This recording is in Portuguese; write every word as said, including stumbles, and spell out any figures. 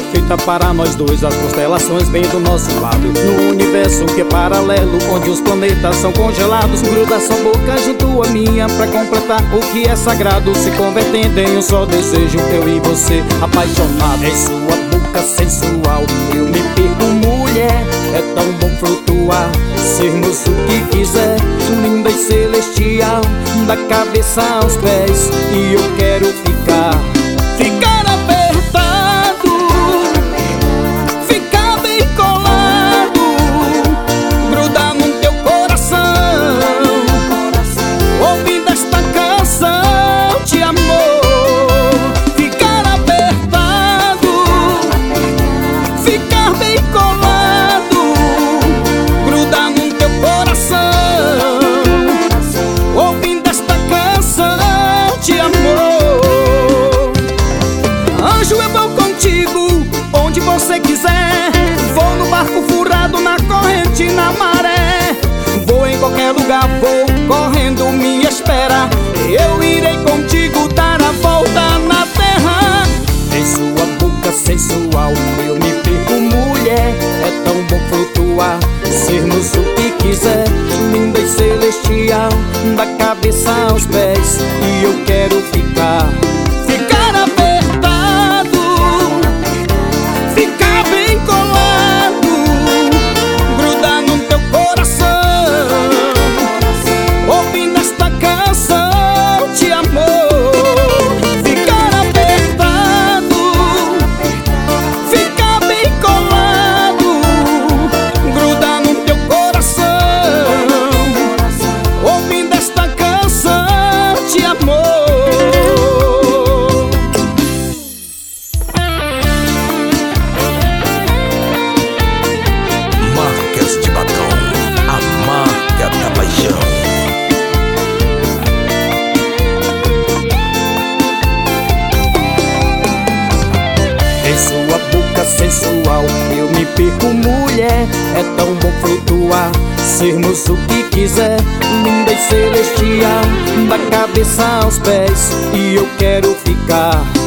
feita para nós dois, as constelações bem do nosso lado. No universo que é paralelo, onde os planetas são congelados, gruda sua boca junto à minha pra completar o que é sagrado, se convertendo em um só desejo, eu e você apaixonado. Em sua boca sensual eu me perco, mulher. É tão bom flutuar, sermos o que quiser, linda e celestial, da cabeça aos pés. E eu quero ficar, ficar apertado, ficar bem colado, grudar no teu coração, ouvindo esta canção de amor. Ficar apertado, ficar bem colado, grudar no teu coração, ouvindo esta canção de amor. Anjo, eu vou contigo onde você quiser, vou no barco furado, na corrente, na maré, vou em qualquer lugar, vou correndo, me espera, eu irei contigo dar a volta na terra. Em sua boca sensual eu me perco, mulher. É tão bom flutuar, sermos o que quiser, linda e celestial, da cabeça aos pés. E eu quero ficar, ficar apertado, ficar bem colado, grudar no teu coração, ouvindo esta canção de amor. Ficar apertado, ficar bem colado, grudar no teu coração, ouvindo esta canção de amor. Marcas de batom, a marca da paixão. Em sua boca sensual eu me perco, mulher. É tão bom flutuar, sermos o que quiser, linda e celestial, da cabeça aos pés. E eu quero ficar,